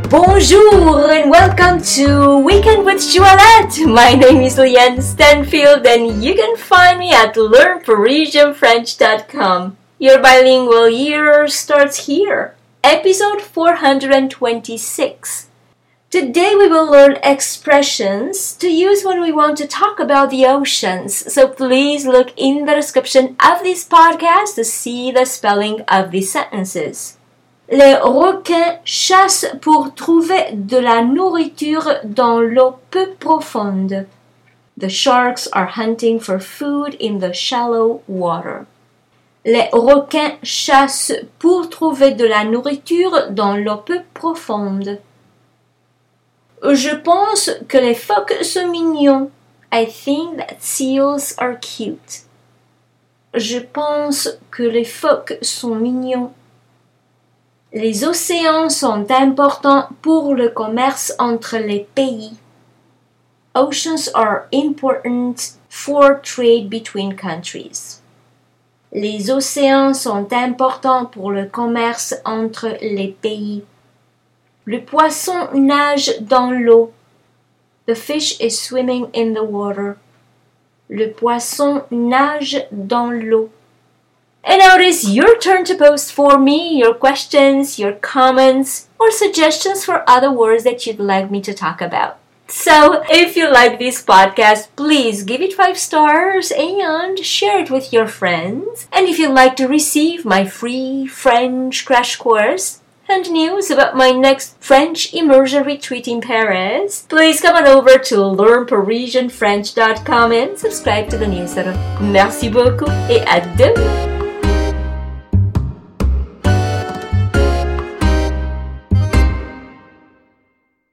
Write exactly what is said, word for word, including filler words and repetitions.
Bonjour and welcome to Weekend with Joëlette. My name is Liane Stanfield and you can find me at learn parisian french dot com. Your bilingual year starts here. Episode four hundred twenty-six. Today we will learn expressions to use when we want to talk about the oceans. So please look in the description of this podcast to see the spelling of these sentences. Les requins chassent pour trouver de la nourriture dans l'eau peu profonde. The sharks are hunting for food in the shallow water. Les requins chassent pour trouver de la nourriture dans l'eau peu profonde. Je pense que les phoques sont mignons. I think that seals are cute. Je pense que les phoques sont mignons. Les océans sont importants pour le commerce entre les pays. Oceans are important for trade between countries. Les océans sont importants pour le commerce entre les pays. Le poisson nage dans l'eau. The fish is swimming in the water. Le poisson nage dans l'eau. And now it is your turn to post for me your questions, your comments, or suggestions for other words that you'd like me to talk about. So, if you like this podcast, please give it five stars and share it with your friends. And if you'd like to receive my free French crash course and news about my next French immersion retreat in Paris, please come on over to learn parisian french dot com and subscribe to the newsletter. Merci beaucoup et à demain!